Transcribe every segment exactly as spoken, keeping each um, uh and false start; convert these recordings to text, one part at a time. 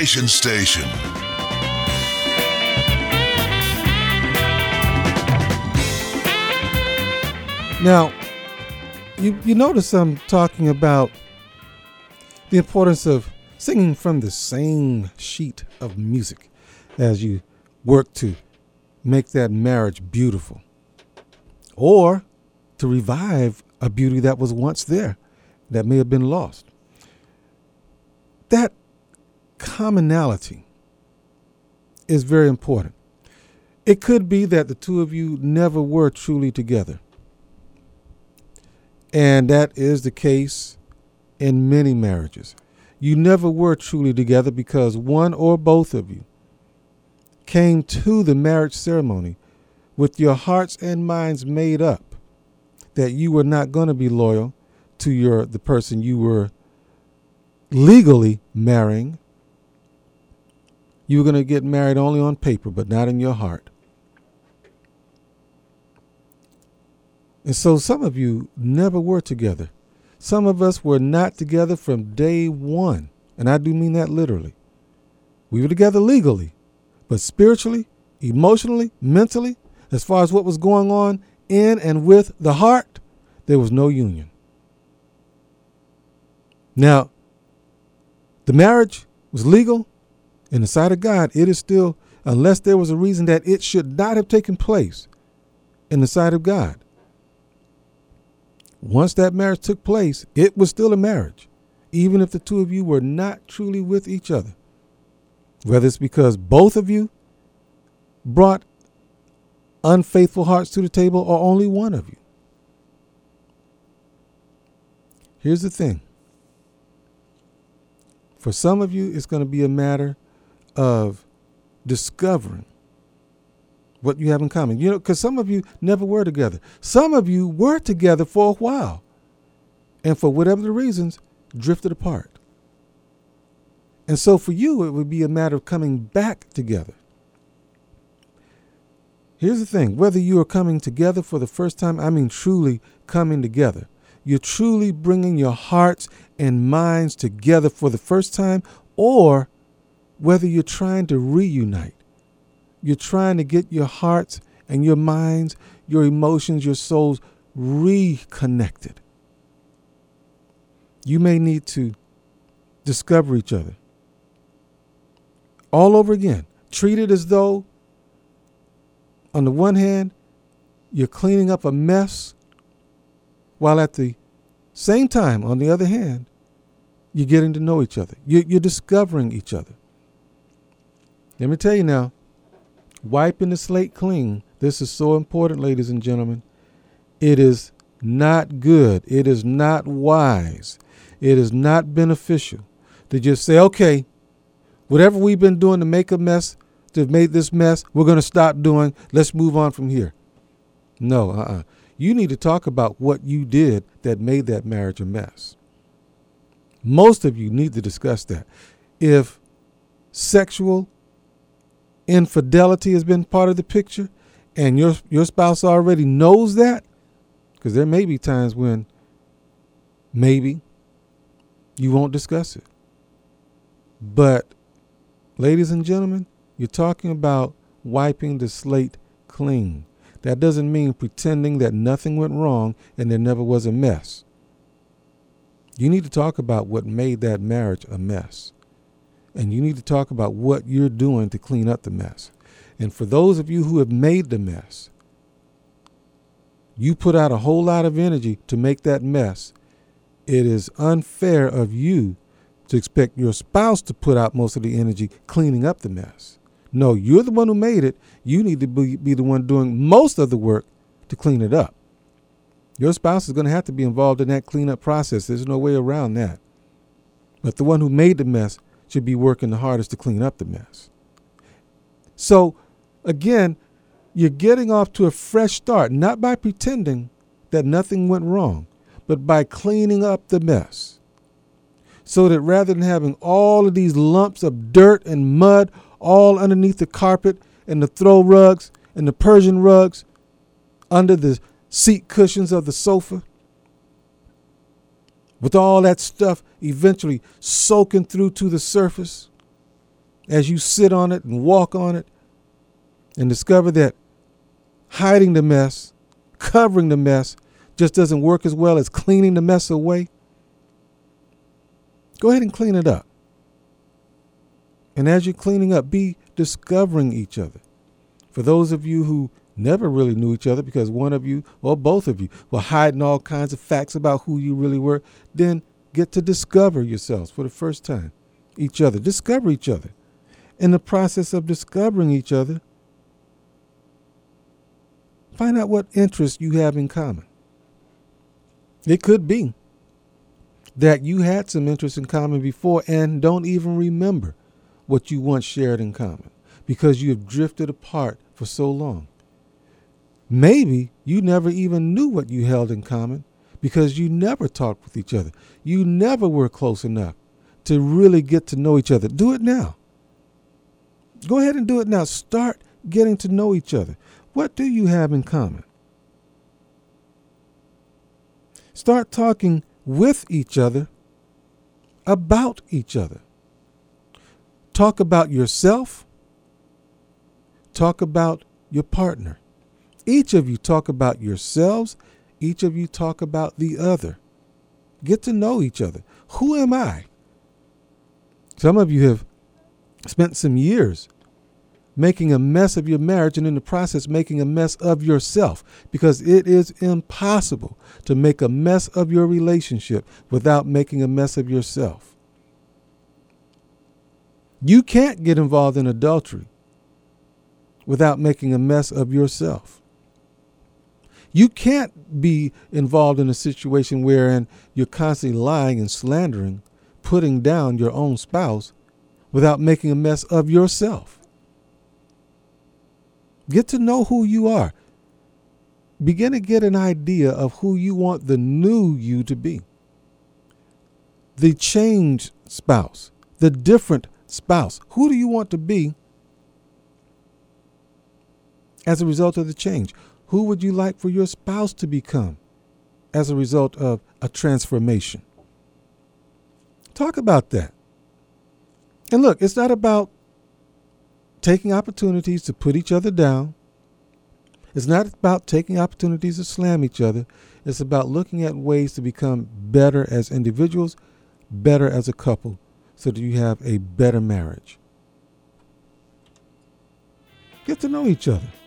Inspiration Station. Now, you, you notice I'm talking about the importance of singing from the same sheet of music as you work to make that marriage beautiful, or to revive a beauty that was once there that may have been lost. That commonality is very important. It could be that the two of you never were truly together. And that is the case in many marriages. You never were truly together because one or both of you came to the marriage ceremony with your hearts and minds made up that you were not going to be loyal to your the person you were legally marrying. You were going to get married only on paper, but not in your heart. And so some of you never were together. Some of us were not together from day one. And I do mean that literally. We were together legally, but spiritually, emotionally, mentally, as far as what was going on in and with the heart, there was no union. Now, the marriage was legal. In the sight of God, it is still, unless there was a reason that it should not have taken place in the sight of God. Once that marriage took place, it was still a marriage, even if the two of you were not truly with each other. Whether it's because both of you brought unfaithful hearts to the table or only one of you. Here's the thing. For some of you, it's going to be a matter of discovering what you have in common. You know, because some of you never were together. Some of you were together for a while, and for whatever the reasons, drifted apart. And so for you, it would be a matter of coming back together. Here's the thing. Whether you are coming together for the first time, I mean truly coming together. You're truly bringing your hearts and minds together for the first time, or whether you're trying to reunite. You're trying to get your hearts and your minds, your emotions, your souls reconnected. You may need to discover each other all over again. Treat it as though, on the one hand, you're cleaning up a mess, while at the same time, on the other hand, you're getting to know each other. You're, you're discovering each other. Let me tell you now, wiping the slate clean, this is so important, ladies and gentlemen. It is not good. It is not wise. It is not beneficial to just say, okay, whatever we've been doing to make a mess, to make this mess, we're going to stop doing. Let's move on from here. No, uh-uh. You need to talk about what you did that made that marriage a mess. Most of you need to discuss that. If sexual infidelity has been part of the picture and your your spouse already knows that, because there may be times when maybe you won't discuss it. But ladies and gentlemen, you're talking about wiping the slate clean. That doesn't mean pretending that nothing went wrong and there never was a mess. You need to talk about what made that marriage a mess. And you need to talk about what you're doing to clean up the mess. And for those of you who have made the mess, you put out a whole lot of energy to make that mess. It is unfair of you to expect your spouse to put out most of the energy cleaning up the mess. No, you're the one who made it. You need to be, be the one doing most of the work to clean it up. Your spouse is going to have to be involved in that cleanup process. There's no way around that. But the one who made the mess should be working the hardest to clean up the mess. So, again, you're getting off to a fresh start, not by pretending that nothing went wrong, but by cleaning up the mess. So that rather than having all of these lumps of dirt and mud all underneath the carpet and the throw rugs and the Persian rugs under the seat cushions of the sofa, with all that stuff eventually soaking through to the surface, as you sit on it and walk on it and discover that hiding the mess, covering the mess, just doesn't work as well as cleaning the mess away, go ahead and clean it up. And as you're cleaning up, be discovering each other. For those of you who never really knew each other because one of you or both of you were hiding all kinds of facts about who you really were, then get to discover yourselves for the first time, each other. Discover each other. In the process of discovering each other, find out what interests you have in common. It could be that you had some interests in common before and don't even remember what you once shared in common because you have drifted apart for so long. Maybe you never even knew what you held in common because you never talked with each other. You never were close enough to really get to know each other. Do it now. Go ahead and do it now. Start getting to know each other. What do you have in common? Start talking with each other about each other. Talk about yourself. Talk about your partner. Each of you talk about yourselves. Each of you talk about the other. Get to know each other. Who am I? Some of you have spent some years making a mess of your marriage and in the process making a mess of yourself because it is impossible to make a mess of your relationship without making a mess of yourself. You can't get involved in adultery without making a mess of yourself. You can't be involved in a situation wherein you're constantly lying and slandering, putting down your own spouse without making a mess of yourself. Get to know who you are. Begin to get an idea of who you want the new you to be. The changed spouse, the different spouse. Who do you want to be as a result of the change? Who would you like for your spouse to become as a result of a transformation? Talk about that. And look, it's not about taking opportunities to put each other down. It's not about taking opportunities to slam each other. It's about looking at ways to become better as individuals, better as a couple, so that you have a better marriage. Get to know each other.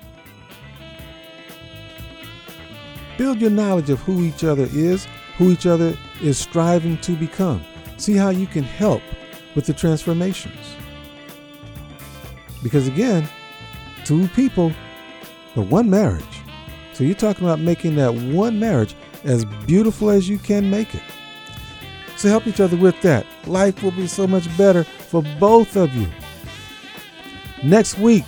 Build your knowledge of who each other is, who each other is striving to become. See how you can help with the transformations. Because again, two people, but one marriage. So you're talking about making that one marriage as beautiful as you can make it. So help each other with that. Life will be so much better for both of you. Next week,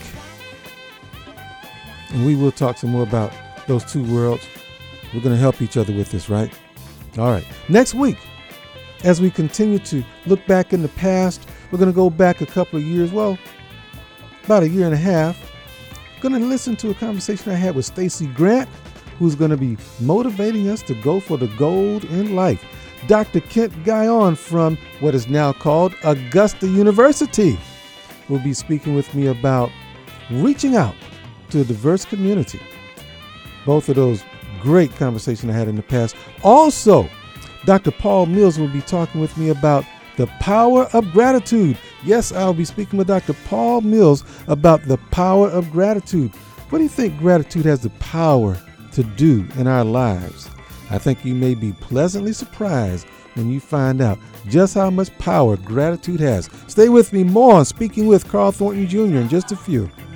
and we will talk some more about those two worlds. We're going to help each other with this, right? All right. Next week, as we continue to look back in the past, we're going to go back a couple of years. Well, about a year and a half. Going to listen to a conversation I had with Stacey Grant, who's going to be motivating us to go for the gold in life. Doctor Kent Guyon from what is now called Augusta University will be speaking with me about reaching out to a diverse community. Both of those great conversations I had in the past. Also, Doctor Paul Mills will be talking with me about the power of gratitude. Yes, I'll be speaking with Doctor Paul Mills about the power of gratitude. What do you think gratitude has the power to do in our lives? I think you may be pleasantly surprised when you find out just how much power gratitude has. Stay with me more on Speaking with Carl Thornton Junior in just a few.